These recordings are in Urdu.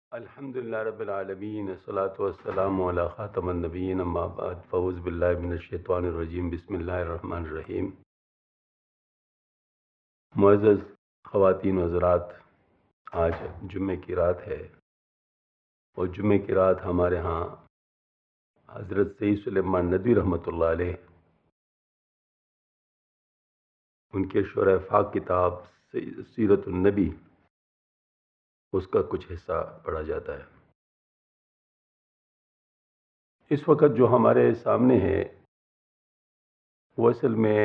الحمد للہ رب العالمین، الصلاۃ والسلام علی خاتم النبیین، اما بعد، فاعوذ باللہ من الشیطان الرجیم، بسم اللہ الرحمن الرحیم۔ معزز خواتین و حضرات، آج جمعے کی رات ہے، اور جمعے کی رات ہمارے ہاں حضرت سید سلیمان ندوی رحمۃ اللہ علیہ، ان کے شرح فاق کتاب سیرت النبی، اس کا کچھ حصہ پڑھا جاتا ہے۔ اس وقت جو ہمارے سامنے ہے وہ اصل میں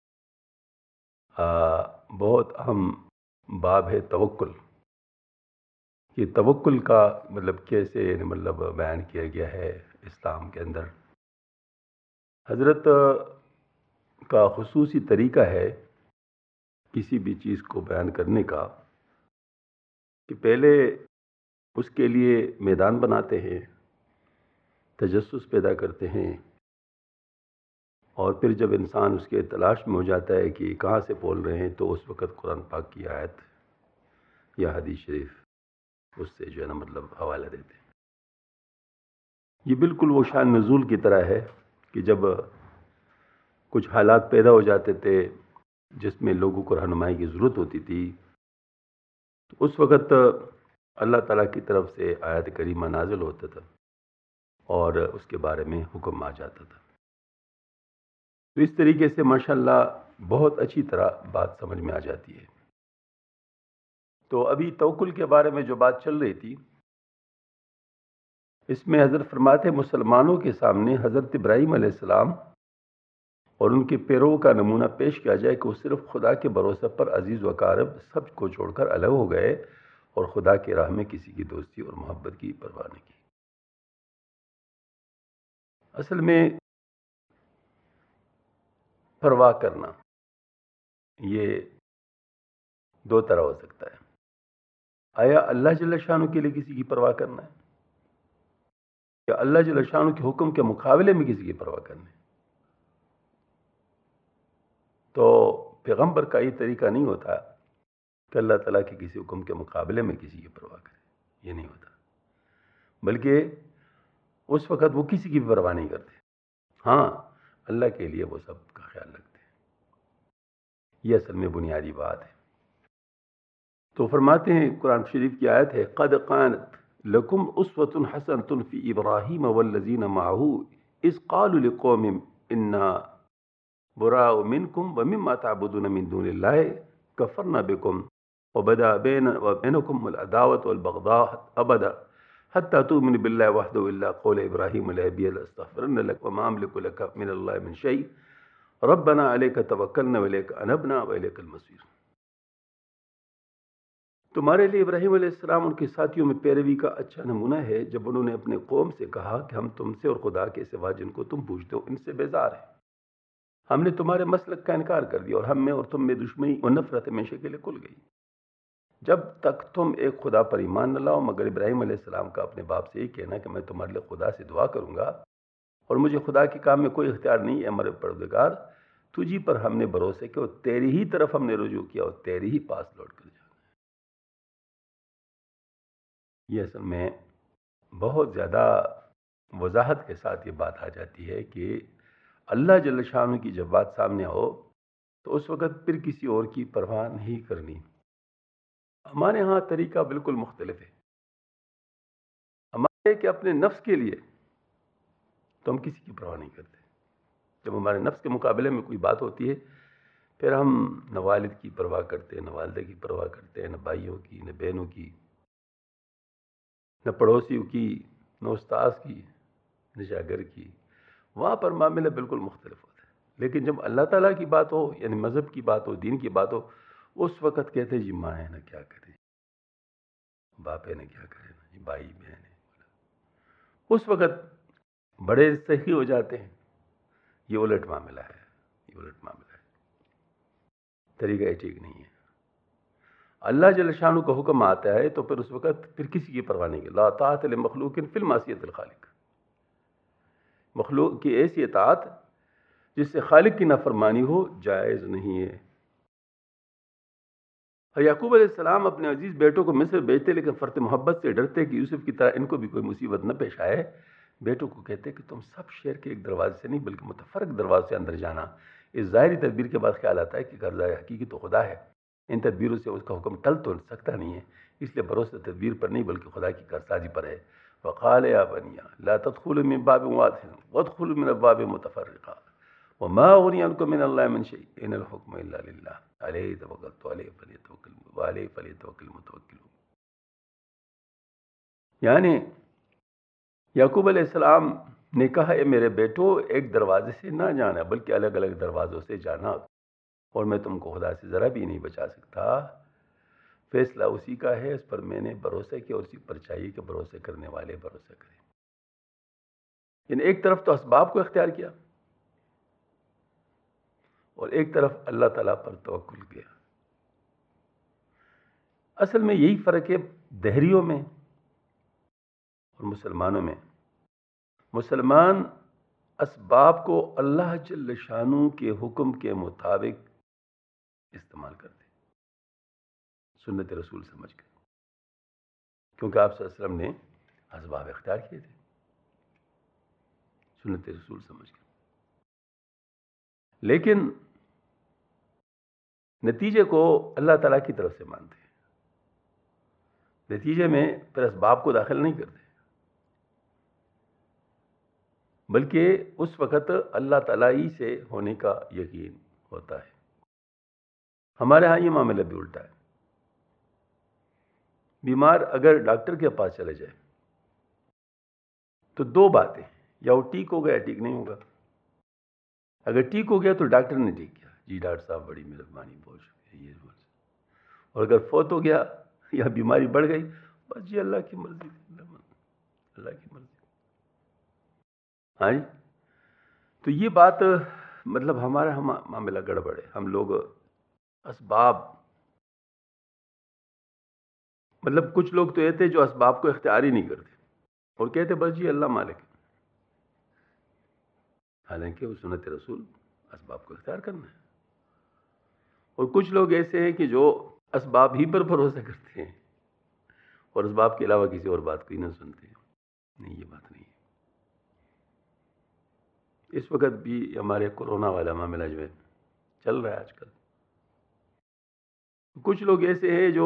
بہت اہم باب ہے توکل۔ یہ توکل کا کیسے بیان کیا گیا ہے اسلام کے اندر۔ حضرت کا خصوصی طریقہ ہے کسی بھی چیز کو بیان کرنے کا کہ پہلے اس کے لیے میدان بناتے ہیں، تجسس پیدا کرتے ہیں، اور پھر جب انسان اس کے تلاش میں ہو جاتا ہے کہ کہاں سے بول رہے ہیں تو اس وقت قرآن پاک کی آیت یا حدیث شریف اس سے جو ہے حوالہ دیتے ہیں۔ یہ بالکل وہ شان نزول کی طرح ہے کہ جب کچھ حالات پیدا ہو جاتے تھے جس میں لوگوں کو رہنمائی کی ضرورت ہوتی تھی، تو اس وقت اللہ تعالیٰ کی طرف سے آیت کریمہ نازل ہوتا تھا اور اس کے بارے میں حکم آ جاتا تھا۔ تو اس طریقے سے ماشاءاللہ بہت اچھی طرح بات سمجھ میں آ جاتی ہے۔ تو ابھی توکل کے بارے میں جو بات چل رہی تھی، اس میں حضرت فرماتے ہیں مسلمانوں کے سامنے حضرت ابراہیم علیہ السلام اور ان کے پیرو کا نمونہ پیش کیا جائے کہ وہ صرف خدا کے بھروسے پر عزیز و اقارب سب کو چھوڑ کر الگ ہو گئے اور خدا کی راہ میں کسی کی دوستی اور محبت کی پرواہ نہیں کی۔ اصل میں پرواہ کرنا یہ دو طرح ہو سکتا ہے۔ آیا اللہ جل شانہ کے لیے کسی کی پرواہ کرنا ہے، یا اللہ جل شانہ کے حکم کے مقابلے میں کسی کی پرواہ کرنا ہے؟ تو پیغمبر کا یہ طریقہ نہیں ہوتا کہ اللہ تعالیٰ کے کسی حکم کے مقابلے میں کسی کی پرواہ کرے، یہ نہیں ہوتا، بلکہ اس وقت وہ کسی کی بھی پرواہ نہیں کرتے، ہاں اللہ کے لیے وہ سب کا خیال رکھتے ہیں۔ یہ اصل میں بنیادی بات ہے۔ تو فرماتے ہیں قرآن شریف کی آیت ہے قد قانت لکم اسوۃ حسنۃ فی ابراہیم والذین معہ اذ قالوا لقوم انا براء منکم ومما تعبدون من دون اللہ کفرنا بکم وبدا بینکم العداوۃ والبغضاء ابدا حتی تؤمنوا باللہ وحدہ الا قول ابراہیم لأبیہ لاستغفرن لک وما املک لک من اللہ من شیء ربنا علیک توکلنا والیک انبنا والیک المصیر۔ تمہارے لیے ابراہیم علیہ السلام ان کے ساتھیوں میں پیروی کا اچھا نمونہ ہے جب انہوں نے اپنے قوم سے کہا کہ ہم تم سے اور خدا کے سوا جن کو تم پوجتے ہو ان سے بیزار ہیں۔ ہم نے تمہارے مسلک کا انکار کر دیا اور ہم میں اور تم میں دشمنی اور نفرت ہمیشہ کے لیے کھل گئی۔ جب تک تم ایک خدا پر ایمان نہ لاؤ مگر ابراہیم علیہ السلام کا اپنے باپ سے یہ کہنا کہ میں تمہارے لیے خدا سے دعا کروں گا اور مجھے خدا کے کام میں کوئی اختیار نہیں ہے ہمارے پروردگار، تجھی پر ہم نے بھروسے کیا اور تیری ہی طرف ہم نے رجوع کیا اور تیری ہی پاس لوٹ کر جانا۔ یہ اصل میں بہت زیادہ وضاحت کے ساتھ یہ بات آ جاتی ہے کہ اللہ جل شانہ کی جب بات سامنے ہو تو اس وقت پھر کسی اور کی پرواہ نہیں کرنی۔ ہمارے ہاں طریقہ بالکل مختلف ہے۔ ہمارے کہ اپنے نفس کے لیے تو ہم کسی کی پرواہ نہیں کرتے۔ جب ہمارے نفس کے مقابلے میں کوئی بات ہوتی ہے پھر ہم نہ والد کی پرواہ کرتے ہیں، نہ والدہ کی پرواہ کرتے ہیں، نہ بھائیوں کی، نہ بہنوں کی، نہ پڑوسیوں کی، نہ استاذ کی، نہ شاگرد کی۔ وہاں پر معاملہ بالکل مختلف ہوتا ہے۔ لیکن جب اللہ تعالیٰ کی بات ہو، یعنی مذہب کی بات ہو، دین کی بات ہو، اس وقت کہتے ہیں جی ماں ہے نا کیا کرے، باپ ہے نا کیا کرے، جی بھائی بہن ہے، اس وقت بڑے صحیح ہو جاتے ہیں۔ یہ الٹ معاملہ ہے، یہ الٹ معاملہ ہے، طریقہ یہ ٹھیک نہیں ہے۔ اللہ جل شانہ کا حکم آتا ہے تو پھر اس وقت پھر کسی کی پرواہ نہیں کی۔ لا طاعۃ لمخلوق فی المعصیۃ الخالق، مخلوق کی ایسی اطاعت جس سے خالق کی نافرمانی ہو جائز نہیں ہے۔ اور یعقوب علیہ السلام اپنے عزیز بیٹوں کو مصر بھیجتے، لیکن فرط محبت سے ڈرتے کہ یوسف کی طرح ان کو بھی کوئی مصیبت نہ پیش آئے، بیٹوں کو کہتے کہ تم سب شہر کے ایک دروازے سے نہیں بلکہ متفرق دروازے سے اندر جانا۔ اس ظاہری تدبیر کے بعد خیال آتا ہے کہ قرضہ حقیقی تو خدا ہے، ان تدبیروں سے اس کا حکم ٹل تو سکتا نہیں ہے، اس لیے بھروسہ تدبیر پر نہیں بلکہ خدا کی کارسازی پر ہے۔ وقال یا بنی لا تدخلوا من باب واحد وادخلوا من ابواب متفرقہ وما اغنی عنکم من اللہ من شیء ان الحکم الا للہ علیہ توکلت وعلیہ فلیتوکل المتوکلون۔ یعنی یعقوب علیہ السلام نے کہا اے میرے بیٹو، ایک دروازے سے نہ جانا بلکہ الگ الگ دروازوں سے جانا، اور میں تم کو خدا سے ذرا بھی نہیں بچا سکتا، فیصلہ اسی کا ہے، اس پر میں نے بھروسہ کیا اور اسی پر چاہیے کہ بھروسے کرنے والے بھروسہ کریں۔ یعنی ایک طرف تو اسباب کو اختیار کیا اور ایک طرف اللہ تعالیٰ پر توکل کیا۔ اصل میں یہی فرق ہے دہریوں میں اور مسلمانوں میں۔ مسلمان اسباب کو اللہ جل شانہ کے حکم کے مطابق استعمال کرتے، سنت رسول سمجھ کر، کیونکہ آپ صلی اللہ علیہ وسلم نے اسباب اختیار کیے تھے سنت رسول سمجھ کر، لیکن نتیجے کو اللہ تعالیٰ کی طرف سے مانتے ہیں، نتیجے میں پھر اسباب کو داخل نہیں کرتے، بلکہ اس وقت اللہ تعالیٰ ہی سے ہونے کا یقین ہوتا ہے۔ ہمارے ہاں یہ معاملہ بھی الٹا ہے، بیمار اگر ڈاکٹر کے پاس چلے جائے تو دو باتیں، یا وہ ٹھیک ہو گیا یا ٹھیک نہیں ہوگا۔ اگر ٹھیک ہو گیا تو ڈاکٹر نے ٹھیک کیا، جی ڈاکٹر صاحب بڑی مہربانی، بہت شکریہ، یہ بول، اور اگر فوت ہو گیا یا بیماری بڑھ گئی، بس جی اللہ کی مرضی، اللہ کی مرضی۔ ہاں جی، تو یہ بات مطلب ہمارا معاملہ گڑبڑ ہے۔ ہم لوگ اسباب، مطلب کچھ لوگ تو یہ تھے جو اسباب کو اختیار ہی نہیں کرتے اور کہتے بس جی اللہ مالک ہے، حالانکہ وہ سنت رسول اسباب کو اختیار کرنا ہے۔ اور کچھ لوگ ایسے ہیں کہ جو اسباب ہی پر بھروسہ کرتے ہیں اور اسباب کے علاوہ کسی اور بات کو ہی نہ سنتے ہیں۔ نہیں، یہ بات نہیں ہے۔ اس وقت بھی ہمارے کورونا والا معاملہ جو ہے چل رہا ہے آج کل، کچھ لوگ ایسے ہیں جو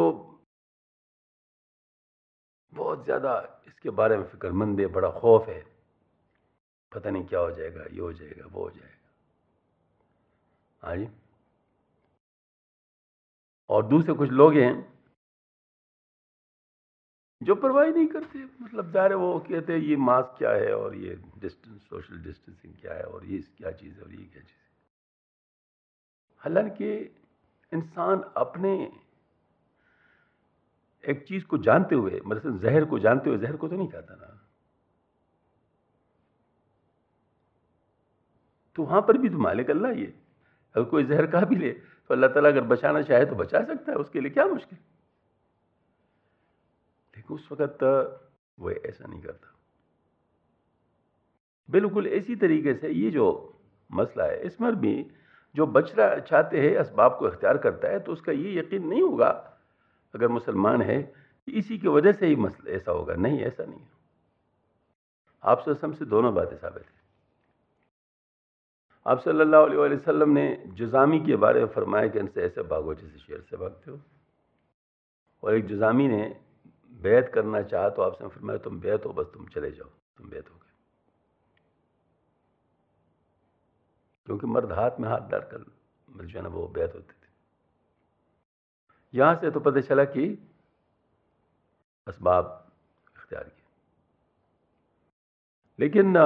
بہت زیادہ اس کے بارے میں فکر مند ہے، بڑا خوف ہے، پتہ نہیں کیا ہو جائے گا، یہ ہو جائے گا، وہ ہو جائے گا۔ ہاں جی، اور دوسرے کچھ لوگ ہیں جو پرواہ نہیں کرتے، مطلب ظاہر ہے وہ کہتے ہیں یہ ماسک کیا ہے اور یہ ڈسٹنس، سوشل ڈسٹینسنگ کیا ہے اور یہ کیا چیز ہے اور یہ کیا چیز ہے۔ حالانکہ انسان اپنے ایک چیز کو جانتے ہوئے، مثلا زہر کو جانتے ہوئے زہر کو تو نہیں کھاتا نا، تو وہاں پر بھی تو مالک اللہ ہی ہے۔ اگر کوئی زہر کھا بھی لے تو اللہ تعالیٰ اگر بچانا چاہے تو بچا سکتا ہے، اس کے لیے کیا مشکل، لیکن اس وقت وہ ایسا نہیں کرتا۔ بالکل اسی طریقے سے یہ جو مسئلہ ہے، اس میں بھی جو بچنا چاہتے ہیں اسباب کو اختیار کرتا ہے تو اس کا یہ یقین نہیں ہوگا اگر مسلمان ہے کہ اسی کی وجہ سے ہی مسئلہ ایسا ہوگا، نہیں، ایسا نہیں ہے۔ آپ صلی اللہ علیہ وسلم سے دونوں باتیں ثابت ہیں۔ آپ صلی اللہ علیہ وآلہ وسلم نے جذامی کے بارے میں فرمایا کہ ان سے ایسے بھاگو جیسے شیر سے بھاگتے ہو، اور ایک جذامی نے بیعت کرنا چاہا تو آپ سے فرمایا تم بیعت ہو، بس تم چلے جاؤ، تم بیعت ہو گئے، کیونکہ مرد ہاتھ میں ہاتھ ڈال کر جو ہے نا وہ بیعت ہوتے تھے۔ یہاں سے تو پتہ چلا کہ اسباب اختیار کیے، لیکن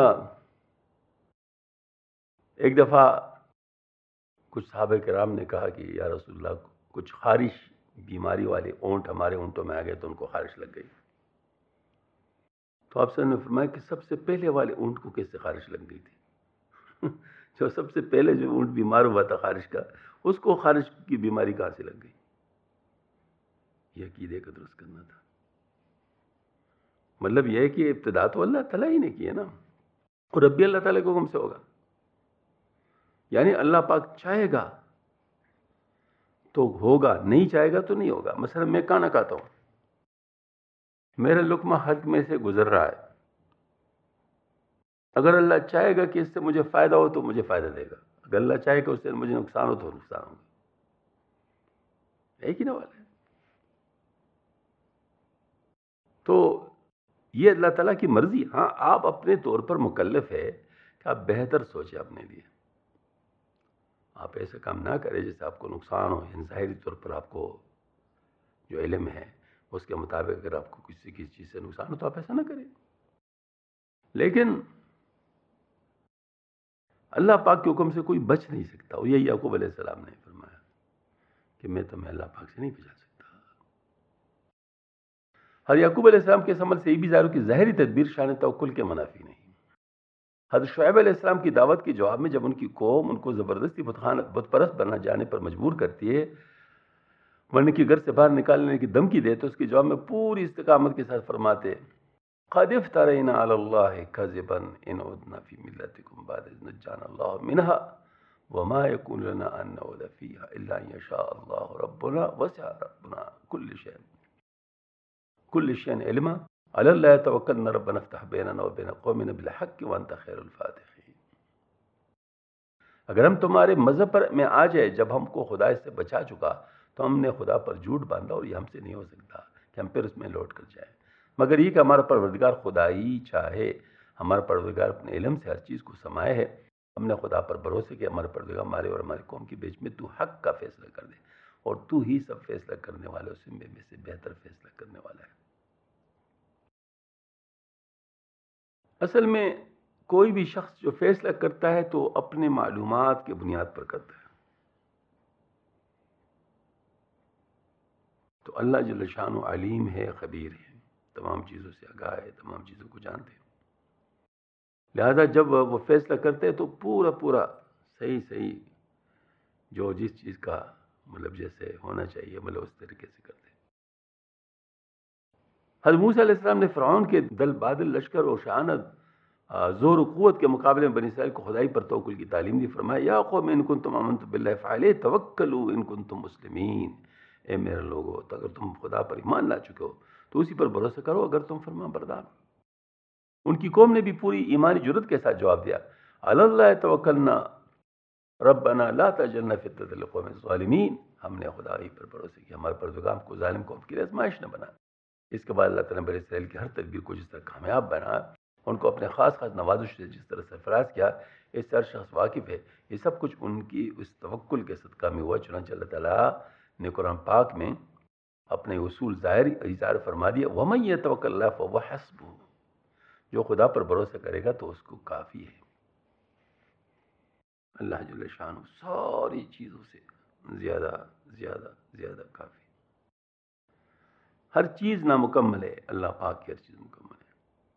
ایک دفعہ کچھ صحابہ کرام نے کہا کہ یا رسول اللہ، کچھ خارش بیماری والے اونٹ ہمارے اونٹوں میں آ گئے تو ان کو خارش لگ گئی، تو آپ نے فرمایا کہ سب سے پہلے والے اونٹ کو کیسے خارش لگ گئی تھی؟ جو سب سے پہلے جو اونٹ بیمار ہوا تھا خارش کا، اس کو خارش کی بیماری کہاں سے لگ گئی؟ یہ عقیدے کا درست کرنا تھا۔ مطلب یہ ہے کہ ابتدا تو اللہ تعالیٰ ہی نے کی ہے نا، اور اب بھی اللہ تعالیٰ کے حکم سے ہوگا۔ یعنی اللہ پاک چاہے گا تو ہوگا، نہیں چاہے گا تو نہیں ہوگا۔ مثلا میں کھانا کھاتا ہوں، میرا لقمہ حلق میں سے گزر رہا ہے، اگر اللہ چاہے گا کہ اس سے مجھے فائدہ ہو تو مجھے فائدہ دے گا، اگر اللہ چاہے گا اس سے مجھے نقصان ہو تو نقصان ہوگا۔ ایک ہی نہ والا ہے۔ تو یہ اللہ تعالیٰ کی مرضی۔ ہاں، آپ اپنے طور پر مکلف ہے کہ آپ بہتر سوچیں اپنے لیے، آپ ایسا کام نہ کریں جس سے آپ کو نقصان ہو، یعنی ظاہری طور پر آپ کو جو علم ہے اس کے مطابق اگر آپ کو کسی چیز سے نقصان ہو تو آپ ایسا نہ کریں۔ لیکن اللہ پاک کے حکم سے کوئی بچ نہیں سکتا، اور یہی یعقوب علیہ السلام نے فرمایا کہ میں تمہیں اللہ پاک سے نہیں بچا سکتا۔ ہر یعقوب علیہ السلام کے اس عمل سے یہ بھی ظاہر ہو کہ ظاہری تدبیر شان توکل کے منافی نہیں۔ حضرت شعیب علیہ السلام کی دعوت کے جواب میں جب ان کی قوم ان کو زبردستی بت پرست بننا جانے پر مجبور کرتی ہے، ورنہ کی گھر سے باہر نکالنے کی دھمکی دے، تو اس کے جواب میں پوری استقامت کے ساتھ فرماتے قد افترینا علی اللہ کذبا ان عدنا فی ملتکم بعد اذ نجانا اللہ منها وما یکون لنا ان نعود فیہا الا ان یشاء اللہ ربنا وسع ربنا كل شيء علما على الله توکلنا ربنا افتح بیننا وبین قومنا بالحق وانت خیر الفاتحین۔ اگر ہم تمہارے مذہب پر میں آ جائے جب ہم کو خدا اس سے بچا چکا تو ہم نے خدا پر جھوٹ باندھا، اور یہ ہم سے نہیں ہو سکتا کہ ہم پھر اس میں لوٹ کر جائیں، مگر یہ کہ ہمارا پروردگار خدا ہی چاہے۔ ہمارا پروردگار اپنے علم سے ہر چیز کو سمائے ہے، ہم نے خدا پر بھروسے کہ ہمارا پروردگار ہمارے اور ہماری قوم کے بیچ میں تو حق کا فیصلہ کر دے، اور تو ہی سب فیصلہ کرنے والے اس میں سے بہتر فیصلہ کرنے والا ہے۔ اصل میں کوئی بھی شخص جو فیصلہ کرتا ہے تو اپنے معلومات کے بنیاد پر کرتا ہے، تو اللہ جل شانہ علیم ہے، خبیر ہے، تمام چیزوں سے آگاہ ہے، تمام چیزوں کو جانتے ہیں۔ لہذا جب وہ فیصلہ کرتے ہیں تو پورا صحیح جو جس چیز کا مطلب جیسے ہونا چاہیے مطلب اس طریقے سے کرتے ہیں۔ حضرت موسیٰ علیہ السلام نے فرعون کے دل بادل لشکر اور شانت زور و قوت کے مقابلے میں بنی اسرائیل کو خدائی پر توکل کی تعلیم دی۔ فرمایا یا قوم ان کنتم آمنتم باللہ فعلیہ توکلوا ان کنتم مسلمین، اے میرے لوگو تو اگر تم خدا پر ایمان لا چکے ہو تو اسی پر بھروسہ کرو اگر تم فرمان بردار ہو۔ ان کی قوم نے بھی پوری ایمانی جرت کے ساتھ جواب دیا علی اللہ توکلنا ربنا لا تجعلنا فتنة للقوم الظالمین، ہم نے خدا ہی پر بھروسہ کیا، ہمارے پروردگار کو ظالم قوم کے لیے آزمائش نہ بنا۔ اس کے بعد اللہ تعالیٰ نے بنی اسرائیل کی ہر تدبیر کو جس طرح کامیاب بنا، ان کو اپنے خاص نوازش سے جس طرح سرفراز کیا، اس سے ہر شخص واقف ہے۔ یہ سب کچھ ان کی اس توکل کے صدقہ میں ہوا۔ چنانچہ اللہ تعالیٰ نے قرآن پاک میں اپنے اصول ظاہری اظہار فرما دیا وَمَن يَتَوَكَّلْ عَلَى اللَّهِ فَهُوَ حَسْبُهُ، جو خدا پر بھروسہ کرے گا تو اس کو کافی ہے۔ اللہ جل شانہ ساری چیزوں سے زیادہ کافی۔ ہر چیز نامکمل ہے، اللہ پاک کی ہر چیز مکمل ہے۔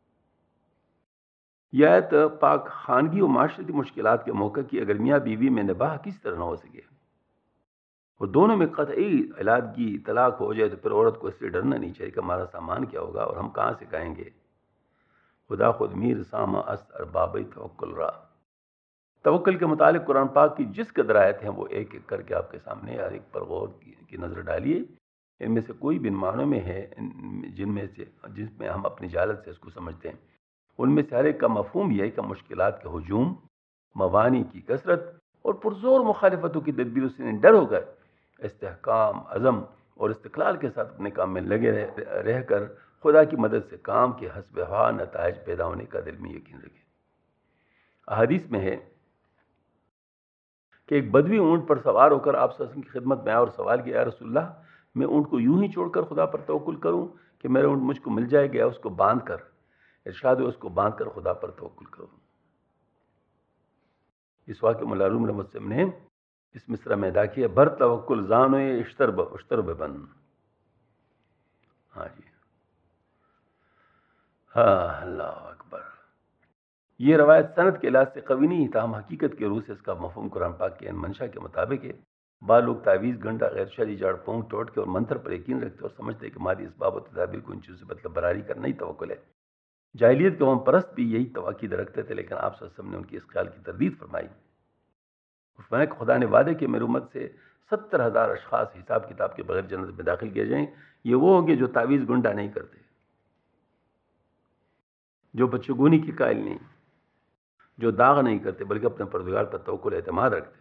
یہ آیت پاک خانگی و معاشرتی مشکلات کے موقع کی اگر میاں بیوی میں نباہ کس طرح نہ ہو سکے اور دونوں میں قطعی علادگی طلاق ہو جائے تو پھر عورت کو اس سے ڈرنا نہیں چاہیے کہ ہمارا سامان کیا ہوگا اور ہم کہاں سے کھائیں گے۔ خدا خود میر سامہ است ارباب توکل را۔ توکل کے متعلق قرآن پاک کی جس قدر آیت ہیں وہ ایک ایک کر کے آپ کے سامنے ہر ایک پر غور کی نظر ڈالیے۔ ان میں سے کوئی بھی معنوں میں ہے جس میں ہم اپنی جہالت سے اس کو سمجھتے ہیں، ان میں سے ہر ایک کا مفہوم یہ ہے کہ مشکلات کے ہجوم، موانع کی کثرت اور پرزور مخالفتوں کی تدبیر سے ڈر ہو کر استحکام، عزم اور استقلال کے ساتھ اپنے کام میں لگے رہ کر خدا کی مدد سے کام کے حسب ہوا نتائج پیدا ہونے کا دل میں یقین رکھے۔ احادیث میں ہے کہ ایک بدوی اونٹ پر سوار ہو کر آپ صلی اللہ علیہ وسلم کی خدمت میں آیا اور سوال کیا یا رسول اللہ میں اونٹ کو یوں ہی چھوڑ کر خدا پر توکل کروں کہ میرا اونٹ مجھ کو مل جائے گا، اس کو باندھ کر ارشاد ہے اس کو باندھ کر خدا پر توکل کروں۔ اس واقعے مولا روم رحمۃ اللہ نے اس مصرع میں ادا کیا بر توکل زانو اشتر ببن۔ ہاں جی، ہاں، اللہ اکبر۔ یہ روایت سند کے لحاظ سے قوی نہیں، تاہم حقیقت کے روح سے اس کا مفہوم قرآن پاک کے منشا کے مطابق ہے۔ بعض لوگ تعویذ، گنڈا، غیر شرعی جھاڑ پھونک، ٹوٹکے اور منتر پر یقین رکھتے اور سمجھتے کہ مادی اسباب و تدابیر کو ان چیزوں سے مطلب براری کرنا ہی توکل ہے۔ جاہلیت کے قوم پرست بھی یہی توقید رکھتے تھے، لیکن آپ صلی اللہ علیہ وسلم نے ان کی اس خیال کی تردید فرمائی۔ فرمایا کہ خدا نے وعدے کہ میری امت سے 70,000 اشخاص حساب کتاب کے بغیر جنت میں داخل کیے جائیں. یہ وہ ہوں گے جو تعویذ گنڈا نہیں کرتے، جو بچگونی کی قائل نہیں، جو داغ نہیں کرتے، بلکہ اپنے پروردگار پر توکل اعتماد رکھتے.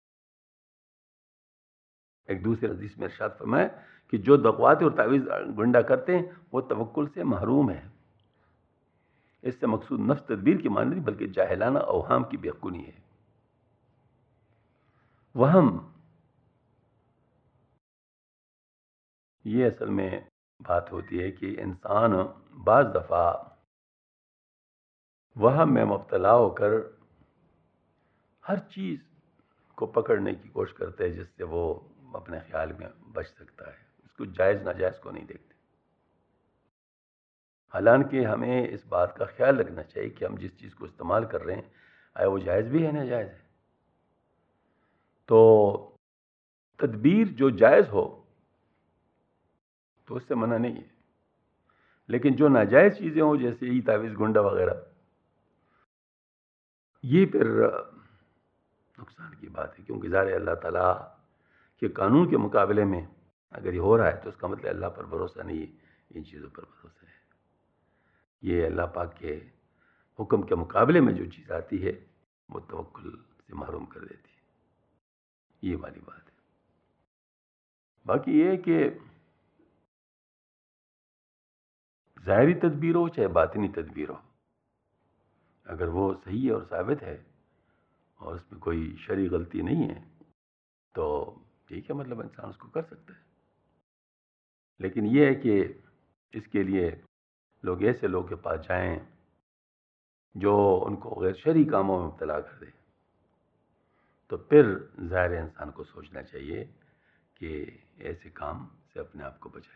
ایک دوسرے حدیث میں ارشاد فرمایا کہ جو دغواتے اور تعویذ گنڈا کرتے ہیں وہ توکل سے محروم ہیں. اس سے مقصود نفس تدبیر کی معنی نہیں بلکہ جاہلانہ اوہام کی بیخونی ہے. وہم یہ اصل میں بات ہوتی ہے کہ انسان بعض دفعہ وہم میں مبتلا ہو کر ہر چیز کو پکڑنے کی کوشش کرتے ہیں جس سے وہ اپنے خیال میں بچ سکتا ہے. اس کو جائز ناجائز کو نہیں دیکھتے. حالانکہ ہمیں اس بات کا خیال رکھنا چاہیے کہ ہم جس چیز کو استعمال کر رہے ہیں آیا وہ جائز بھی ہے ناجائز ہے. تو تدبیر جو جائز ہو تو اس سے منع نہیں ہے، لیکن جو ناجائز چیزیں ہوں جیسے یہ تعویذ گنڈا وغیرہ، یہ پھر نقصان کی بات ہے. کیونکہ ظاہر ہے اللہ تعالیٰ کے قانون کے مقابلے میں اگر یہ ہو رہا ہے تو اس کا مطلب اللہ پر بھروسہ نہیں ہے، ان چیزوں پر بھروسہ ہے. یہ اللہ پاک کے حکم کے مقابلے میں جو چیز آتی ہے وہ توکل سے محروم کر دیتی ہے. یہ والی بات ہے. باقی یہ ہے کہ ظاہری تدبیر ہو چاہے باطنی تدبیر ہو، اگر وہ صحیح ہے اور ثابت ہے اور اس میں کوئی شرعی غلطی نہیں ہے تو ٹھیک ہے، مطلب انسان اس کو کر سکتا ہے. لیکن یہ ہے کہ اس کے لیے لوگ ایسے لوگ کے پاس جائیں جو ان کو غیر شرعی کاموں میں مبتلا کر دے، تو پھر ظاہر انسان کو سوچنا چاہیے کہ ایسے کام سے اپنے آپ کو بچائے.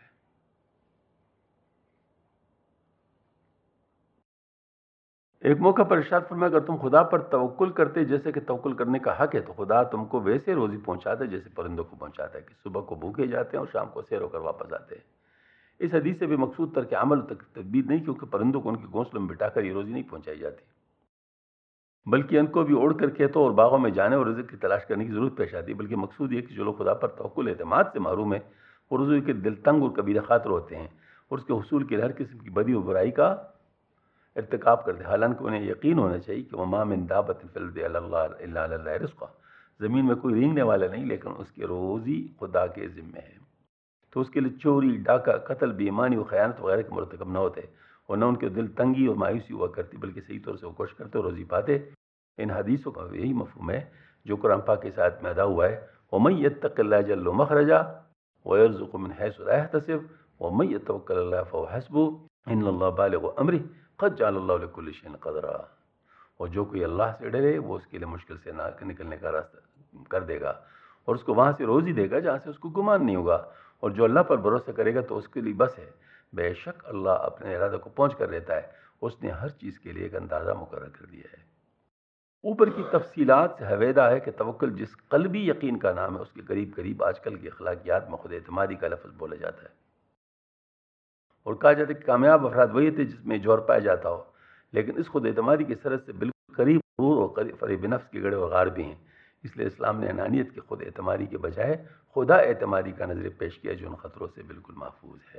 ایک موقع پر ارشاد فرمایا اگر تم خدا پر توکل کرتے جیسے کہ توکل کرنے کا حق ہے تو خدا تم کو ویسے روزی پہنچاتا ہے جیسے پرندوں کو پہنچاتا ہے کہ صبح کو بھوکے جاتے ہیں اور شام کو سیر ہو کر واپس آتے ہیں. اس حدیث سے بھی مقصود ترک عمل تدبیر نہیں، کیونکہ پرندوں کو ان کے گھونسلوں میں بٹھا کر یہ روزی نہیں پہنچائی جاتی، بلکہ ان کو بھی اڑ کر کھیتوں اور باغوں میں جانے اور رزق کی تلاش کرنے کی ضرورت پیش آتی ہے. بلکہ مقصود یہ کہ جو لوگ خدا پر توکل اعتماد سے محروم ہیں وہ رزق کے دل تنگ اور کبیرہ خاطر ہوتے ہیں اور اس کے حصول کے لیے ہر قسم کی بدی و برائی کا ارتکاب کرتے ہیں. حالانکہ انہیں یقین ہونا چاہیے کہ وما من دابۃ فی الارض الا علی اللہ رزقها، زمین میں کوئی رینگنے والا نہیں لیکن اس کی روزی خدا کے ذمہ ہے. تو اس کے لیے چوری، ڈاکہ، قتل، بے ایمانی و خیانت وغیرہ کے مرتکب نہ ہوتے اور نہ ان کے دل تنگی اور مایوسی ہوا کرتی، بلکہ صحیح طور سے وہ کوشش کرتے اور روزی پاتے. ان حدیثوں کا یہی مفہوم ہے جو قرآن پاک کے ساتھ میں ادا ہوا ہے وَمَن يَتَّقِ اللَّهَ يَجْعَل لَّهُ مَخْرَجًا وَيَرْزُقْهُ مِنْ حَيْثُ لَا يَحْتَسِبُ وَمَن يَتَوَكَّلْ عَلَى اللَّهِ فَهُوَ حَسْبُهُ إِنَّ اللَّهَ بَالِغُ أَمْرِهِ قَدْ جَعَلَ اللَّهُ لِكُلِّ شَيْءٍ قَدْرًا. اور جو کوئی اللہ سے ڈرے وہ اس کے لیے مشکل سے نکلنے کا راستہ کر دے گا اور اس کو وہاں سے روزی دے گا جہاں سے اس کو گمان نہیں ہوگا. اور جو اللہ پر بھروسہ کرے گا تو اس کے لیے بس ہے. بے شک اللہ اپنے ارادہ کو پہنچ کر لیتا ہے، اس نے ہر چیز کے لیے ایک اندازہ مقرر کر دیا ہے. اوپر کی تفصیلات سے حویدہ ہے کہ توکل جس قلبی یقین کا نام ہے اس کے قریب قریب آج کل کی اخلاقیات میں خود اعتمادی کا لفظ بولا جاتا ہے اور کہا جاتا ہے کہ کامیاب افراد وہی تھے جس میں جوہر پایا جاتا ہو، لیکن اس خود اعتمادی کی سرحد سے بالکل قریب غرور اور فریب نفس کے گڑھے و غار بھی ہیں. اس لیے اسلام نے انانیت کے خود اعتمادی کے بجائے خدا اعتمادی کا نظریہ پیش کیا جو ان خطروں سے بالکل محفوظ ہے.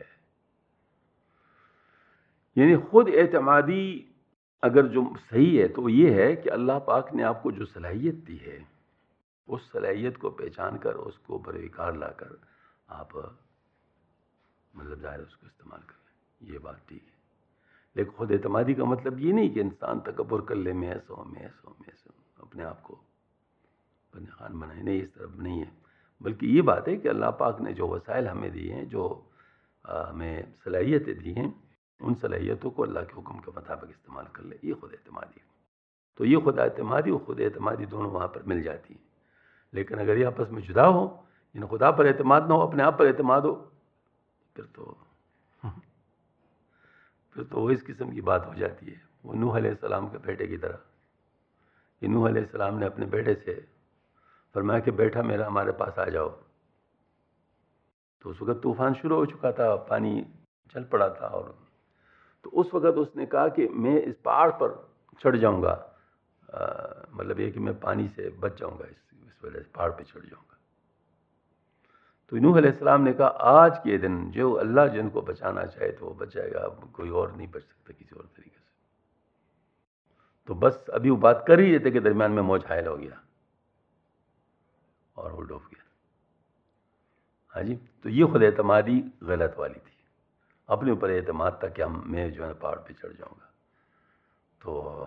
یعنی خود اعتمادی اگر جو صحیح ہے تو یہ ہے کہ اللہ پاک نے آپ کو جو صلاحیت دی ہے اس صلاحیت کو پہچان کر اس کو بروکار لا کر آپ مطلب ظاہر اس کو استعمال کریں، یہ بات ٹھیک ہے. لیکن خود اعتمادی کا مطلب یہ نہیں کہ انسان تکبر کر لے میں ایسا ہوں اپنے آپ کو اپنے خان بنائے، نہیں، اس طرف نہیں ہے. بلکہ یہ بات ہے کہ اللہ پاک نے جو وسائل ہمیں دیے ہیں، جو ہمیں صلاحیتیں دی ہیں، ان صلاحیتوں کو اللہ کے حکم کے مطابق استعمال کر لے، یہ خود اعتمادی ہے. تو یہ خود اعتمادی اور خود اعتمادی دونوں وہاں پر مل جاتی ہیں. لیکن اگر یہ آپس میں جدا ہو، یعنی خدا پر اعتماد نہ ہو، اپنے آپ پر اعتماد ہو، پھر تو وہ اس قسم کی بات ہو جاتی ہے. وہ نوح علیہ السلام کے بیٹے کی طرح کہ نوح علیہ السلام نے اپنے بیٹے سے فرمایا کہ بیٹا میرا ہمارے پاس آ جاؤ. تو اس وقت طوفان شروع ہو چکا تھا، پانی چل پڑا تھا، اور تو اس وقت اس نے کہا کہ میں اس پہاڑ پر چڑھ جاؤں گا، مطلب یہ کہ میں پانی سے بچ جاؤں گا اس وجہ سے پہاڑ پہ چڑھ جاؤں گا۔ تو نوح علیہ السلام نے کہا آج کے دن جو اللہ جن کو بچانا چاہے تو وہ بچائے گا، اب کوئی اور نہیں بچ سکتا کسی اور طریقے سے۔ تو بس ابھی وہ بات کر ہی رہے تھے کہ درمیان میں موج حائل ہو گیا اور وہ ڈوب گیا۔ ہاں جی، تو یہ خود اعتمادی غلط والی تھی، اپنے اوپر اعتماد تھا کہ میں جو ہے پہاڑ پہ چڑھ جاؤں گا۔ تو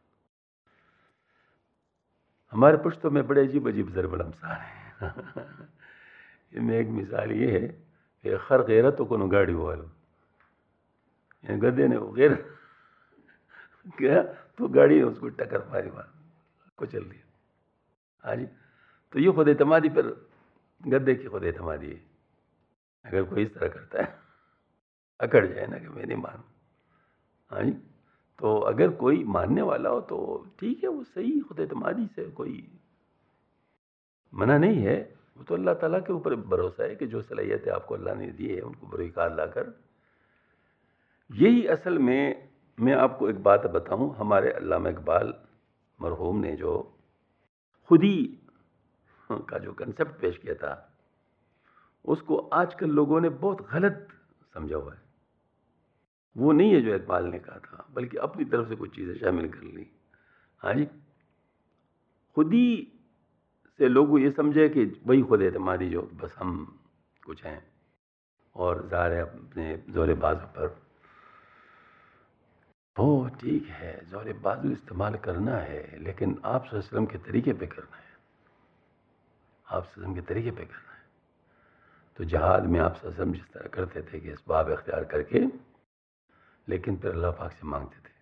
ہمارے پشتوں میں بڑے عجیب عجیب ضرب الامثال ہیں۔ ان میں ایک مثال یہ ہے کہ خر غیرتوں کو گاڑی والو، یعنی گدے نے غیرت کیا تو گاڑی اس کو ٹکر ماری کو چل رہی ہے۔ ہاں جی، تو یہ خود اعتمادی پر گدے کی خود اعتمادی ہے۔ اگر کوئی اس طرح کرتا ہے اکڑ جائے نا کہ میں نہیں مانوں۔ ہاں جی، تو اگر کوئی ماننے والا ہو تو ٹھیک ہے، وہ صحیح خود اعتمادی سے کوئی منع نہیں ہے، وہ تو اللہ تعالیٰ کے اوپر بھروسہ ہے کہ جو صلاحیتیں آپ کو اللہ نے دی ہے ان کو بروئے کار لا کر۔ یہی اصل میں آپ کو ایک بات بتاؤں، ہمارے علامہ اقبال مرحوم نے جو خودی کا جو کنسپٹ پیش کیا تھا اس کو آج کل لوگوں نے بہت غلط سمجھا ہوا ہے۔ وہ نہیں ہے جو اقبال نے کہا تھا، بلکہ اپنی طرف سے کچھ چیزیں شامل کر لی۔ ہاں جی، خودی سے لوگوں یہ سمجھے کہ وہی خود اعتمادی جو بس ہم کچھ ہیں اور ظاہر ہے اپنے زور بازو پر۔ وہ ٹھیک ہے، زور بازو استعمال کرنا ہے، لیکن آپ صلی اللہ علیہ وسلم کے طریقے پہ کرنا ہے، آپ صلی اللہ علیہ وسلم کے طریقے پہ کرنا ہے۔ تو جہاد میں آپ صلی اللہ علیہ وسلم جس طرح کرتے تھے کہ اسباب اختیار کر کے، لیکن پھر اللہ پاک سے مانگتے تھے،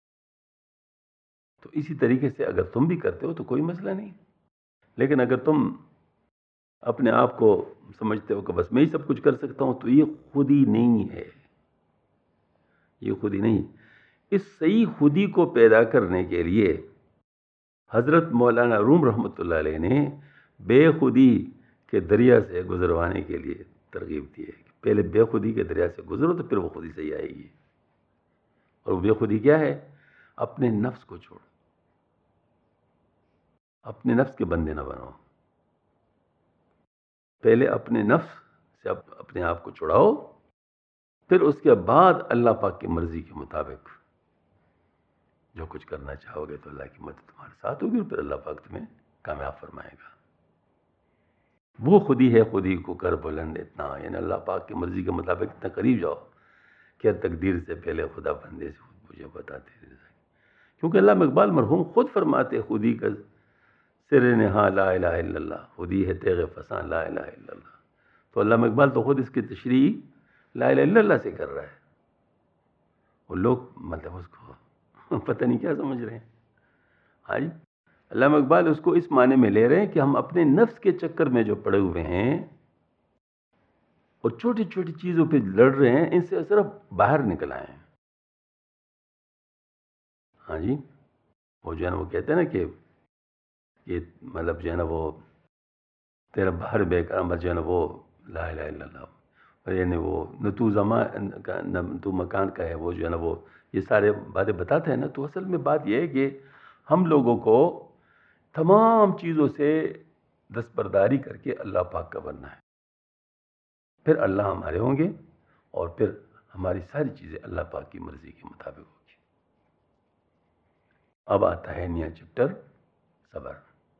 تو اسی طریقے سے اگر تم بھی کرتے ہو تو کوئی مسئلہ نہیں۔ لیکن اگر تم اپنے آپ کو سمجھتے ہو کہ بس میں ہی سب کچھ کر سکتا ہوں تو یہ خودی نہیں ہے، یہ خودی نہیں ہے۔ اس صحیح خودی کو پیدا کرنے کے لیے حضرت مولانا روم رحمۃ اللہ علیہ نے بے خودی کے دریا سے گزروانے کے لیے ترغیب دی ہے۔ پہلے بے خودی کے دریا سے گزرو تو پھر وہ خودی صحیح آئے گی۔ اور وہ بے خودی کیا ہے؟ اپنے نفس کو چھوڑو، اپنے نفس کے بندے نہ بنو۔ پہلے اپنے نفس سے اپنے آپ کو چھڑاؤ، پھر اس کے بعد اللہ پاک کی مرضی کے مطابق جو کچھ کرنا چاہو گے تو اللہ کی مدد تمہارے ساتھ ہوگی، اور پھر اللہ پاک تمہیں کامیاب فرمائے گا۔ وہ خودی ہے، خودی کو کر بلند اتنا، یعنی اللہ پاک کی مرضی کے مطابق اتنا قریب جاؤ کہ تقدیر سے پہلے خدا بندے سے مجھے بتاتے رہے۔ کیونکہ علامہ اقبال مرحوم خود فرماتے خودی کا سر نہا لا الہ الا اللہ، خودی ہے تیغ فساں لا الہ الا اللہ۔ تو علامہ اقبال تو خود اس کی تشریح لا الہ الا اللہ سے کر رہا ہے، وہ لوگ مطلب اس کو پتہ نہیں کیا سمجھ رہے ہیں۔ ہاں جی، علامہ اقبال اس کو اس معنی میں لے رہے ہیں کہ ہم اپنے نفس کے چکر میں جو پڑے ہوئے ہیں اور چھوٹی چھوٹی چیزوں پہ لڑ رہے ہیں، ان سے صرف باہر نکل آئے ہیں۔ ہاں جی، وہ جو ہے نا وہ کہتے ہیں نا کہ مطلب جو ہے نا وہ تیرا باہر بے کرامت جو ہے نا وہ لا الہ الا اللہ، اور یعنی وہ نہ تو زمان کا نہ تو مکان کا ہے، وہ جو ہے نا وہ یہ سارے باتیں بتاتے ہیں نا۔ تو اصل میں بات یہ ہے کہ ہم لوگوں کو تمام چیزوں سے دستبرداری کر کے اللہ پاک کا بننا ہے، پھر اللہ ہمارے ہوں گے اور پھر ہماری ساری چیزیں اللہ پاک کی مرضی کے مطابق ہوگی۔ اب آتا ہے نیا چپٹر، صبر۔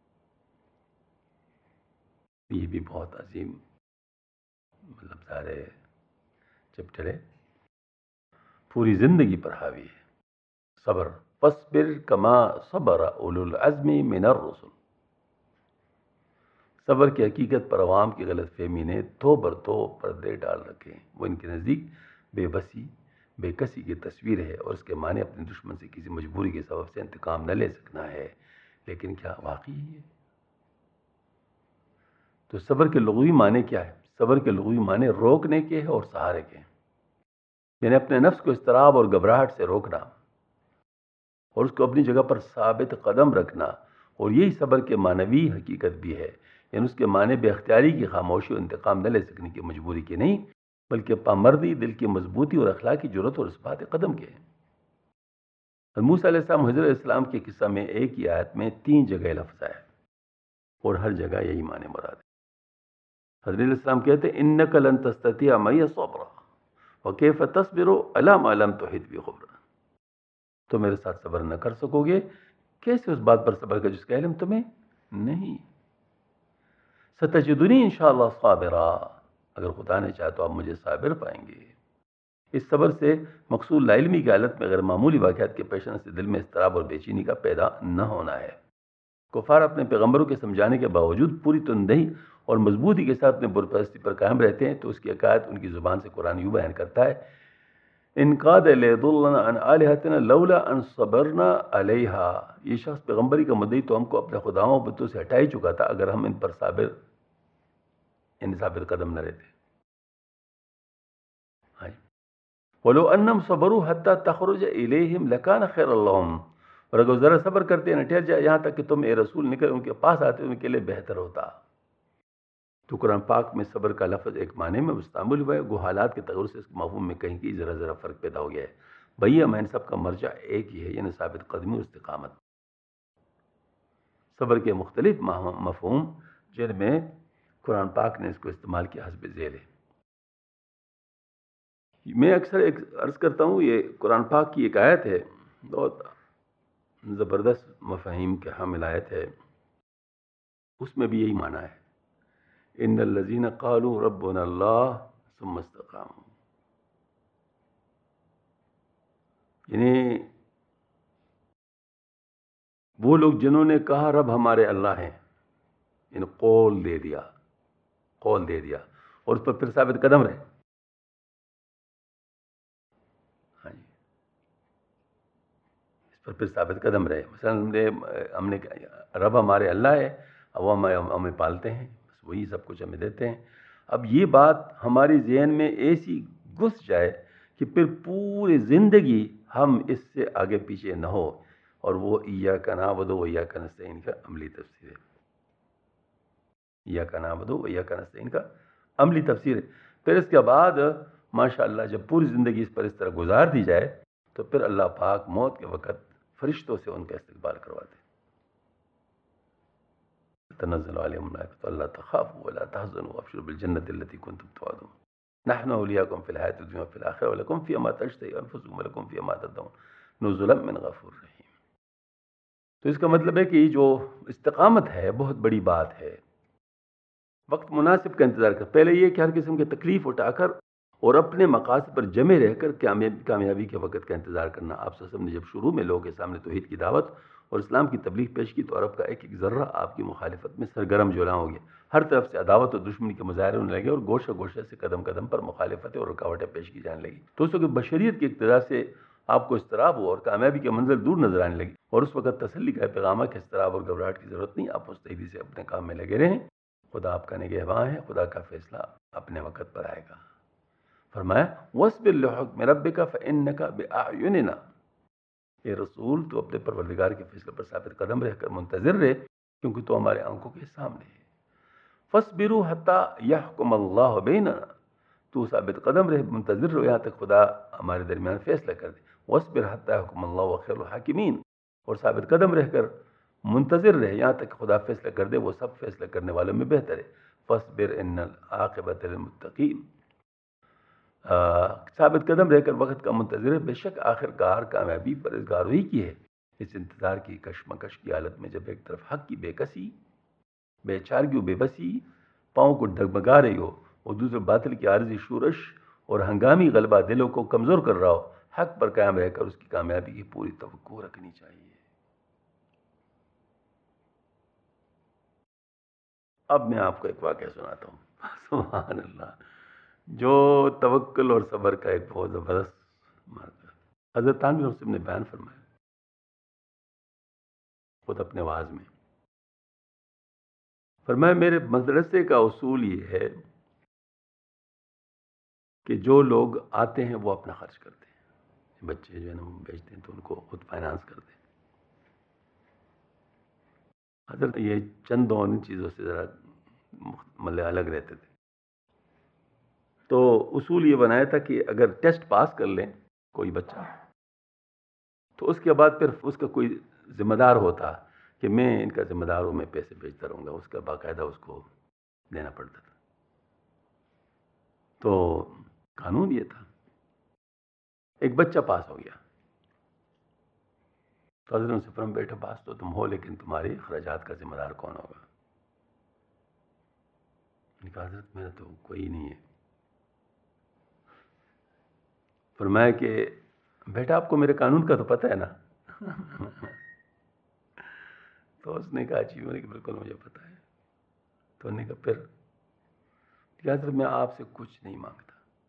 یہ بھی بہت عظیم مطلب سارے چپٹر ہے، پوری زندگی پر حاوی ہے۔ صبر، فاصبر کما صبر اولو العزم من الرسل۔ صبر کی حقیقت پر عوام کی غلط فہمی نے دو بر دو پردے ڈال رکھے ہیں۔ وہ ان کے نزدیک بے بسی، بے کسی کی تصویر ہے، اور اس کے معنی اپنے دشمن سے کسی مجبوری کے سبب سے انتقام نہ لے سکنا ہے۔ لیکن کیا واقعی ہے؟ تو صبر کے لغوی معنی کیا ہے؟ صبر کے لغوی معنی روکنے کے ہیں اور سہارے کے ہیں، یعنی اپنے نفس کو اضطراب اور گھبراہٹ سے روکنا اور اس کو اپنی جگہ پر ثابت قدم رکھنا، اور یہی صبر کے معنوی حقیقت بھی ہے۔ یعنی اس کے معنی بے اختیاری کی خاموشی اور انتقام نہ لے سکنے کی مجبوری کے نہیں، بلکہ پامردی، دل کی مضبوطی اور اخلاقی جرأت اور اثبات قدم کے ہیں۔ موسیٰ علیہ السلام حضرت علیہ السلام کے قصہ میں ایک ہی آیت میں 3 جگہ لفظ آیا۔ اور ہر جگہ یہی معنی مراد ہے۔ حضرت علیہ السلام کہتے ہیں انک لن تستطیع معی صبرا وکیف تصبر علی ما لم تحط به خبرا، تو میرے ساتھ صبر نہ کر سکو گے، کیسے اس بات پر صبر کر جس کا علم تمہیں نہیں۔ ستجدنی انشاءاللہ صابرا، اگر خدا نے چاہا تو آپ مجھے صابر پائیں گے۔ اس صبر سے مقصود لا علمی کی حالت میں غیر معمولی واقعات کے پیش نظر سے دل میں اضطراب اور بے چینی کا پیدا نہ ہونا ہے۔ کفار اپنے پیغمبروں کے سمجھانے کے باوجود پوری تندہی اور مضبوطی کے ساتھ اپنے بت پرستی پر قائم رہتے ہیں، تو اس کی عقائد ان کی زبان سے قرآن یوں بیان کرتا ہے ان قاد لیضلنا عن آلہتنا لولا ان صبرنا علیہا، یہ شخص پیغمبری کا مدعی تو ہم کو اپنے خداؤں اور بتوں سے ہٹا ہی چکا تھا اگر ہم ان پر ثابت قدم نہ رہتے۔ وَلَوْ أَنَّهُمْ صَبَرُوا حَتَّى تَخْرُجَ إِلَيْهِمْ لَكَانَ خَيْرًا لَهُمْ، اور اگر ذرا صبر کرتے ہیں ٹھہر جائے یہاں تک کہ تم اے رسول نکل ان کے پاس آتے ان کے لیے بہتر ہوتا۔ تو قرآن پاک میں صبر کا لفظ ایک معنی میں مستعمل ہوا ہے، گو حالات کے تغیر سے اس کے مفہوم میں کہیں کی ذرا فرق پیدا ہو گیا ہے۔ بھیا میں ان سب کا مرجع ایک ہی ہے، یعنی ثابت قدمی اور استقامت۔ صبر کے مختلف مفہوم جن میں قرآن پاک نے اس کو استعمال کیا حسب ذیل ہے۔ میں اکثر عرض کرتا ہوں یہ قرآن پاک کی ایک آیت ہے، بہت زبردست مفاہیم کے حامل آیت ہے، اس میں بھی یہی معنی ہے ان الذین قالوا ربنا اللہ ثم استقاموا، یعنی وہ لوگ جنہوں نے کہا رب ہمارے اللہ ہیں، یعنی قول دے دیا اور اس پر پھر ثابت قدم رہے۔ ہاں جی، اس پر پھر ثابت قدم رہے۔ مثلا ہم نے رب ہمارے اللہ ہے، اب وہ ہمیں پالتے ہیں، بس وہی سب کچھ ہمیں دیتے ہیں۔ اب یہ بات ہماری ذہن میں ایسی گھس جائے کہ پھر پوری زندگی ہم اس سے آگے پیچھے نہ ہو، اور وہ ایاک نعبد و ایاک نستعین کا عملی تفسیر ہے۔ ایاک نعبد و ایاک نستعین کا عملی تفسیر ہے۔ پھر اس کے بعد ماشاءاللہ جب پوری زندگی اس پر اس طرح گزار دی جائے تو پھر اللہ پاک موت کے وقت فرشتوں سے ان کا استقبال کرواتے ہیں۔ تنزل علیہم الملائکۃ الا تخافوا ولا تحزنوا وابشروا بالجنۃ التي كنتم توعدون نحن اولیاؤکم فی الحیاۃ الدنیا وفی الآخرہ ولکم فیہا ما تشتہی انفسکم ولکم فیہا ما تدعون نزلا من غفور رحیم۔ تو اس کا مطلب ہے کہ یہ جو استقامت ہے بہت بڑی بات ہے۔ وقت مناسب کا انتظار کر، پہلے یہ کہ ہر قسم کی تکلیف اٹھا کر اور اپنے مقاصد پر جمے رہ کر کامیابی کے وقت کا انتظار کرنا۔ آپ صلی اللہ علیہ وسلم نے جب شروع میں لوگوں کے سامنے توحید کی دعوت اور اسلام کی تبلیغ پیش کی تو عرب کا ایک ایک ذرہ آپ کی مخالفت میں سرگرم جولاں ہو گیا، ہر طرف سے عداوت اور دشمنی کے مظاہرے ہونے لگے اور گوشہ گوشہ سے قدم قدم پر مخالفتیں اور رکاوٹیں پیش کی جانے لگی۔ تو اس وقت بشریت کی اقتدار سے آپ کو اضطراب ہو اور کامیابی کے منزل دور نظر آنے لگی، اور اس وقت تسلی کا پیغامہ کہ اضطراب اور گھبراہٹ کی ضرورت نہیں، آپ مستعدی سے اپنے کام میں لگے رہیں، خدا آپ کا نگہباں ہے، خدا کا فیصلہ اپنے وقت پر آئے گا۔ فرمایا وَاصْبِرْ لِحُکْمِ رَبِّکَ فَإِنَّکَ بِأَعْیُنِنَا، اے رسول تو اپنے پروردگار کے فیصلے پر ثابت قدم رہ کر منتظر رہے کیونکہ تو ہمارے آنکھوں کے سامنے ہے۔ فَاصْبِرُوا حَتَّى يَحْكُمَ اللَّهُ بَيْنَنَا، تو ثابت قدم رہے منتظر رہو یہاں تک خدا ہمارے درمیان فیصلہ کر دے۔ وَاصْبِرْ حَتَّى يَحْكُمَ اللَّهُ وَخَيْرُ الْحَاكِمِينَ، اور ثابت قدم رہ کر منتظر رہے یہاں تک خدا فیصلہ کر دے، وہ سب فیصلہ کرنے والوں میں بہتر ہے۔ فَاصْبِرْ إِنَّ الْعَاقِبَةَ لِلْمُتَّقِينَ، ثابت قدم رہ کر وقت کا منتظر ہے، بے شک آخر کار کامیابی پرہیزگاروں ہی کی ہے۔ اس انتظار کی کشمکش کی حالت میں جب ایک طرف حق کی بے کسی، بے چارگی و بے بسی پاؤں کو ڈگمگا رہی ہو اور دوسرے باطل کی عارضی شورش اور ہنگامی غلبہ دلوں کو کمزور کر رہا ہو، حق پر قائم رہ کر اس کی کامیابی کی پوری توقع رکھنی چاہیے۔ اب میں آپ کو ایک واقعہ سناتا ہوں، سبحان اللہ، جو توکل اور صبر کا ایک بہت زبردست مرکز حضرت تانوی مسلم نے بیان فرمایا خود اپنے واعظ میں، فرمایا میرے مدرسے کا اصول یہ ہے کہ جو لوگ آتے ہیں وہ اپنا خرچ کرتے ہیں، بچے جو ہے نا وہ بیچتے ہیں تو ان کو خود فائنانس کرتے ہیں۔ حضرت یہ چندوں ان چیزوں سے ذرا مطلب الگ رہتے تھے، تو اصول یہ بنایا تھا کہ اگر ٹیسٹ پاس کر لیں کوئی بچہ تو اس کے بعد پھر اس کا کوئی ذمہ دار ہوتا کہ میں ان کا ذمہ دار ہوں، میں پیسے بھیجتا رہوں گا، اس کا باقاعدہ اس کو دینا پڑتا تھا۔ تو قانون یہ تھا، ایک بچہ پاس ہو گیا تو حضرت سے فرمایا بیٹا پاس تو تم ہو، لیکن تمہاری اخراجات کا ذمہ دار کون ہوگا؟ میں نے کہا حضرت میرا تو کوئی نہیں ہے۔ فرمایا کہ بیٹا آپ کو میرے قانون کا تو پتہ ہے نا؟ تو اس نے کہا جی، میں نے کہا بالکل مجھے پتہ ہے۔ تو انہوں نے کہا پھر کہ حضرت میں آپ سے کچھ نہیں مانگتا،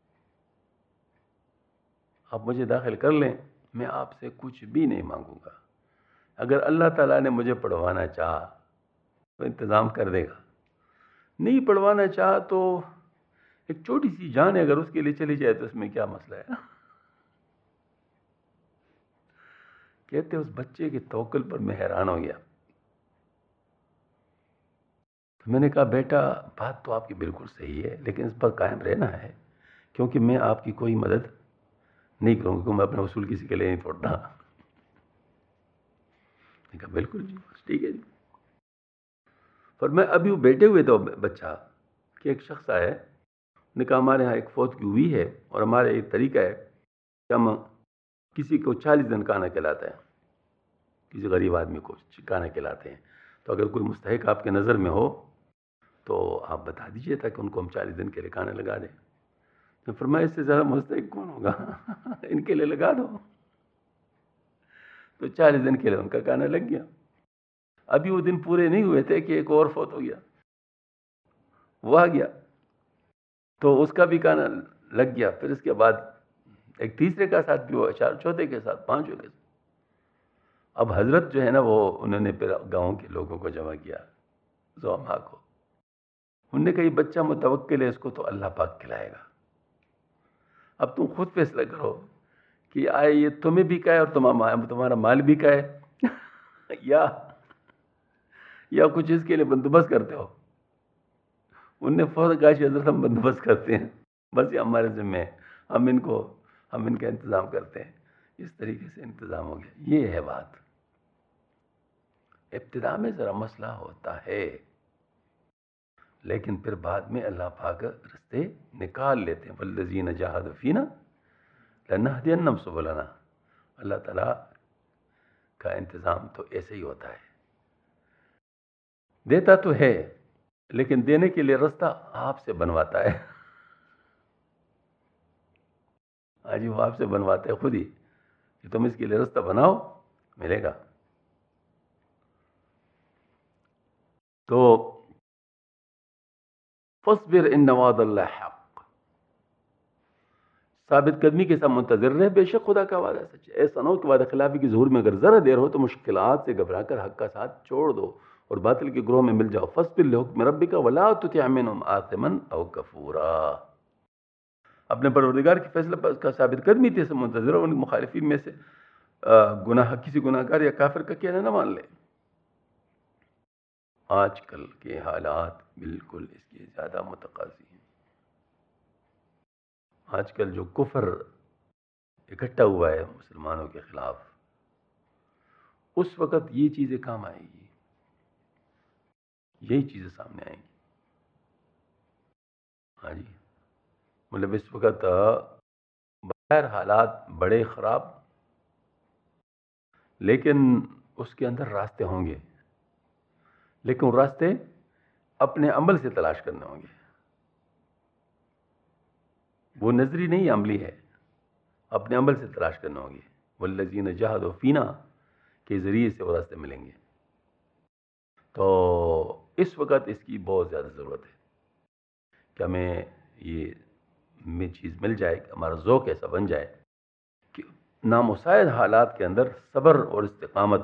آپ مجھے داخل کر لیں، میں آپ سے کچھ بھی نہیں مانگوں گا۔ اگر اللہ تعالیٰ نے مجھے پڑھوانا چاہا تو انتظام کر دے گا، نہیں پڑھوانا چاہا تو ایک چھوٹی سی جان ہے، اگر اس کے لیے چلی جائے تو اس میں کیا مسئلہ ہے؟ کہتے اس بچے کے توکل پر میں حیران ہو گیا۔ تو میں نے کہا بیٹا بات تو آپ کی بالکل صحیح ہے، لیکن اس پر قائم رہنا ہے، کیونکہ میں آپ کی کوئی مدد نہیں کروں گا، کیونکہ میں اپنے اصول کسی کے لیے نہیں توڑتا۔ میں نے کہا بالکل جی، بس ٹھیک ہے جی۔ اور میں ابھی وہ بیٹھے ہوئے تو بچہ کہ ایک شخص آئے، نے کہا ہمارے ہاں ایک فوت کی ہوئی ہے اور ہمارا یہ طریقہ ہے کہ ہم کسی کو 40 دن کھانا کھلاتے ہیں، کسی غریب آدمی کو کھانا کھلاتے ہیں، تو اگر کوئی مستحق آپ کے نظر میں ہو تو آپ بتا دیجئے تاکہ ان کو ہم 40 دن کے لیے کھانا لگا دیں۔ تو فرمایا اس سے زیادہ مستحق کون ہوگا؟ ان کے لیے لگا دو۔ تو 40 دن کے لیے ان کا کھانا لگ گیا۔ ابھی وہ دن پورے نہیں ہوئے تھے کہ ایک اور فوت ہو گیا، وہ آ گیا تو اس کا بھی کھانا لگ گیا۔ پھر اس کے بعد ایک تیسرے کا ساتھ بھی ہوا، چوتھے کے ساتھ، پانچویں کے ساتھ۔ اب حضرت جو ہے نا وہ انہوں نے پھر گاؤں کے لوگوں کو جمع کیا، زعماء کو، انہوں نے کہا یہ بچہ متوکل ہے، اس کو تو اللہ پاک کھلائے گا، اب تم خود فیصلہ کرو کہ آئے یہ تمہیں بھی کہے اور تمہارا مال بھی کہے یا کچھ اس کے لیے بندوبست کرتے ہو۔ انہوں نے فوراً کہا کہ حضرت ہم بندوبست کرتے ہیں، بس یہ ہمارے ذمہ ہے، ہم ان کا انتظام کرتے ہیں۔ اس طریقے سے انتظام ہو گیا۔ یہ ہے بات، ابتدا میں ذرا مسئلہ ہوتا ہے، لیکن پھر بعد میں اللہ پاک رستے نکال لیتے ہیں۔ والذین جاہدوا فینا لنہدینہم سبلنا۔ اللہ تعالیٰ کا انتظام تو ایسے ہی ہوتا ہے، دیتا تو ہے لیکن دینے کے لیے رستہ آپ سے بنواتا ہے۔ آج وہ آپ سے بنواتے ہیں خود ہی کہ تم اس کے لیے رستہ بناؤ، ملے گا۔ تو فاصبر ان وعد اللہ حق، ثابت قدمی کے ساتھ منتظر رہے، بے شک خدا کا وعدہ سچ ہے۔ ایسا نہ ہو کہ وعدہ خلافی کی ظہور میں اگر ذرا دیر ہو تو مشکلات سے گھبرا کر حق کا ساتھ چھوڑ دو اور باطل کے گروہ میں مل جاؤ۔ فاصبر لحکم ربک ولا تطع منهم آثما او کفورا، اپنے پروردگار کے فیصلے پر کا ثابت قدمی سے منتظر رہو، ان مخالفین میں سے کسی گناہ گار یا کافر کا کہنا نہ مان لے۔ آج کل کے حالات بالکل اس کے زیادہ متقاضی ہیں۔ آج کل جو کفر اکٹھا ہوا ہے مسلمانوں کے خلاف، اس وقت یہ چیزیں کام آئیں گی، یہی چیزیں سامنے آئیں گی۔ ہاں جی، مطلب اس وقت بغیر حالات بڑے خراب، لیکن اس کے اندر راستے ہوں گے، لیکن وہ راستے اپنے عمل سے تلاش کرنے ہوں گے، وہ نظری نہیں عملی ہے، اپنے عمل سے تلاش کرنے ہوں گے۔ والذین جاہدوا فینا کے ذریعے سے وہ راستے ملیں گے۔ تو اس وقت اس کی بہت زیادہ ضرورت ہے کہ ہمیں یہ چیز مل جائے، کہ ہمارا ذوق ایسا بن جائے کہ نامساعد حالات کے اندر صبر اور استقامت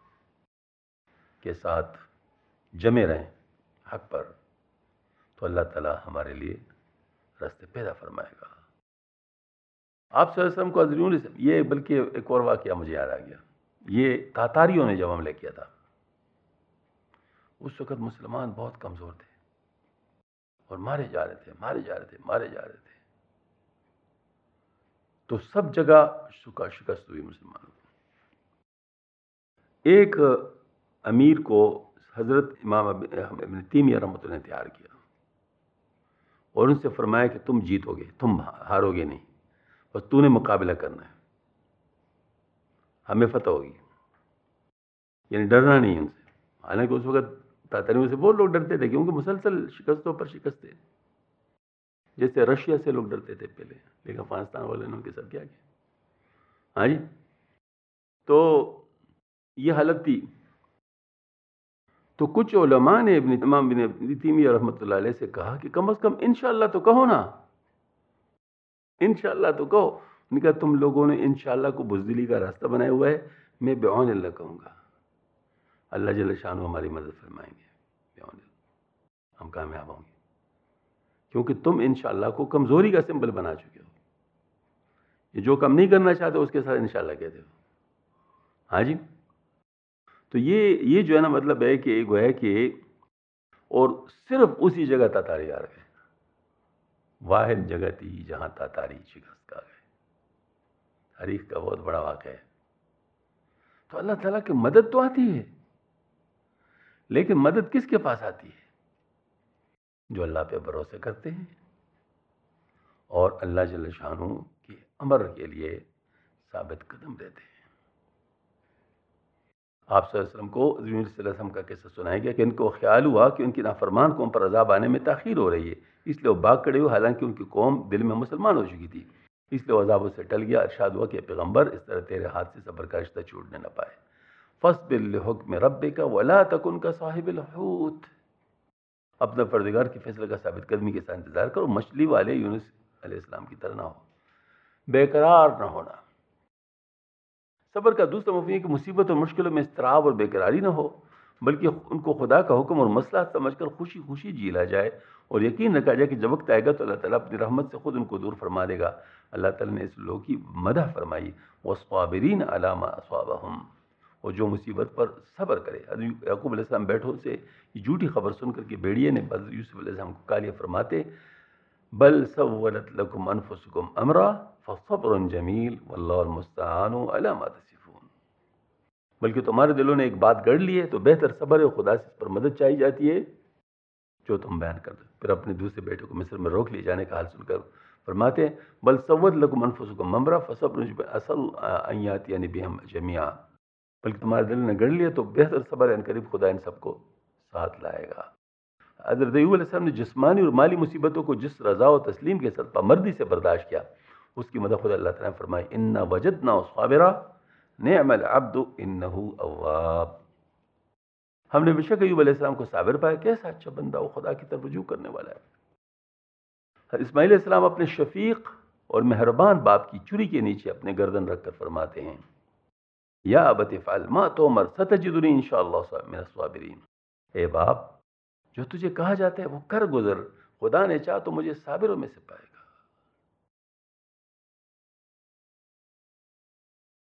کے ساتھ جمے رہیں حق پر، تو اللہ تعالیٰ ہمارے لیے راستے پیدا فرمائے گا۔ آپ صلی اللہ علیہ وسلم کو حضرون سے یہ، بلکہ ایک اور واقعہ مجھے یاد آ گیا، یہ تاتاریوں نے جب حملہ کیا تھا، اس وقت مسلمان بہت کمزور تھے اور مارے جا رہے تھے، تو سب جگہ شکست ہوئی مسلمانوں کو۔ ایک امیر کو حضرت امام ابن تیمیہ رحمۃ اللہ نے تیار کیا اور ان سے فرمایا کہ تم جیتو گے، تم ہارو گے نہیں، بس تو نے مقابلہ کرنا ہے، ہمیں فتح ہوگی، یعنی ڈرنا نہیں ان سے۔ حالانکہ اس وقت تاتاریوں سے بہت لوگ ڈرتے تھے کیونکہ مسلسل شکستوں پر شکست ہے، جیسے رشیا سے لوگ ڈرتے تھے پہلے، لیکن افغانستان والے نے ان کے ساتھ کیا کیا۔ ہاں جی، تو یہ حالت تھی۔ تو کچھ علماء نے امام ابن تیمیہ رحمۃ اللہ علیہ سے کہا کہ کم از کم انشاءاللہ تو کہو نا، انشاءاللہ تو کہو۔ ان کا تم لوگوں نے انشاءاللہ کو بزدلی کا راستہ بنایا ہوا ہے، میں بعون اللہ کہوں گا، اللہ جل شانہ ہماری مدد فرمائیں گے، بعون اللہ ہم کامیاب ہوں گے، کیونکہ تم انشاءاللہ کو کمزوری کا سمبل بنا چکے ہو۔ یہ جو کام نہیں کرنا چاہتے اس کے ساتھ انشاءاللہ کہتے ہو۔ ہاں جی، تو یہ جو ہے نا مطلب ہے کہ گویا کہ اور صرف اسی جگہ تاتاری آ گئے، واحد جگہ تھی جہاں تاتاری شکست کھا گئے۔ تاریخ کا بہت بڑا واقعہ ہے۔ تو اللہ تعالیٰ کی مدد تو آتی ہے، لیکن مدد کس کے پاس آتی ہے؟ جو اللہ پہ بھروسہ کرتے ہیں اور اللہ جل شانہ کے امر کے لیے ثابت قدم رہتے ہیں۔ آپ صلی اللہ علیہ وسلم کو حضرت صلی اللہ علیہ وسلم کا قصہ سنایا گیا کہ ان کو خیال ہوا کہ ان کی نافرمان قوم پر عذاب آنے میں تاخیر ہو رہی ہے، اس لیے وہ بھاگ کھڑے ہوئے، حالانکہ ان کی قوم دل میں مسلمان ہو چکی تھی، اس لیے وہ عذابوں سے ٹل گیا۔ ارشاد ہوا کہ پیغمبر اس طرح تیرے ہاتھ سے صبر کا رشتہ چھوٹنے نہ پائے۔ فاصبر لحکم ربک ولا تکن کصاحب الحوت، اپنے پروردگار کے فیصلے کا ثابت قدمی کے ساتھ انتظار کرو، مچھلی والے یونس علیہ السلام کی طرح نہ ہو، بے قرار نہ ہونا۔ صبر کا دوسرا مفہوم ہے کہ مصیبت اور مشکلوں میں اضطراب اور بے قراری نہ ہو، بلکہ ان کو خدا کا حکم اور مصلحت سمجھ کر خوشی خوشی جیلا جائے اور یقین رکھا جائے کہ جب وقت آئے گا تو اللہ تعالیٰ اپنی رحمت سے خود ان کو دور فرما دے گا۔ اللہ تعالیٰ نے اس لوگوں کی مدح فرمائی، وَالصَّابِرِينَ عَلَىٰ مَا أَصَابَهُمْ، اور جو مصیبت پر صبر کرے۔ حضرت یعقوب علیہ السلام بیٹھوں سے یہ جھوٹی خبر سن کر کے بھیڑیے نے حضرت یوسف علیہ السلام کو کالیہ فرماتے، بل سولت لکم انفسکم امرا فصبر جمیل واللہ المستعان علی ما تصفون، بلکہ تمہارے دلوں نے ایک بات گڑھ لی ہے تو بہتر صبر ہے، خدا سے اس پر مدد چاہی جاتی ہے جو تم بیان کر دو۔ پھر اپنے دوسرے بیٹے کو مصر میں روک لیے جانے کا حال سن کر فرماتے ہیں، بل سولت لکم انفسکم امرا فصبر اصل ان یاتینی بہم جمیعا، بلکہ تمہارے دل نے گڑھ لیا تو بہتر صبر ہے، ان قریب خدا ان سب کو ساتھ لائے گا۔ حضرت ایوب علیہ السلام نے جسمانی اور مالی مصیبتوں کو جس رضا و تسلیم کے ساتھ پامردی سے برداشت کیا، اس کی مدد خدا اللہ تعالیٰ نے فرمائی، انا وجدنا صابرا نعم العبد انہ اواب، ہم نے بے شک ایوب علیہ السلام کو صابر پایا، کیسا اچھا بندہ وہ خدا کی طرف رجوع کرنے والا ہے۔ اسماعیل علیہ السلام اپنے شفیق اور مہربان باپ کی چری کے نیچے اپنے گردن رکھ کر فرماتے ہیں، یا ابت افعل ما تؤمر ستجدنی انشاءاللہ من الصابرین، اے باپ جو تجھے کہا جاتا ہے وہ کر گزر، خدا نے چاہا تو مجھے صابروں میں سے پائے گا۔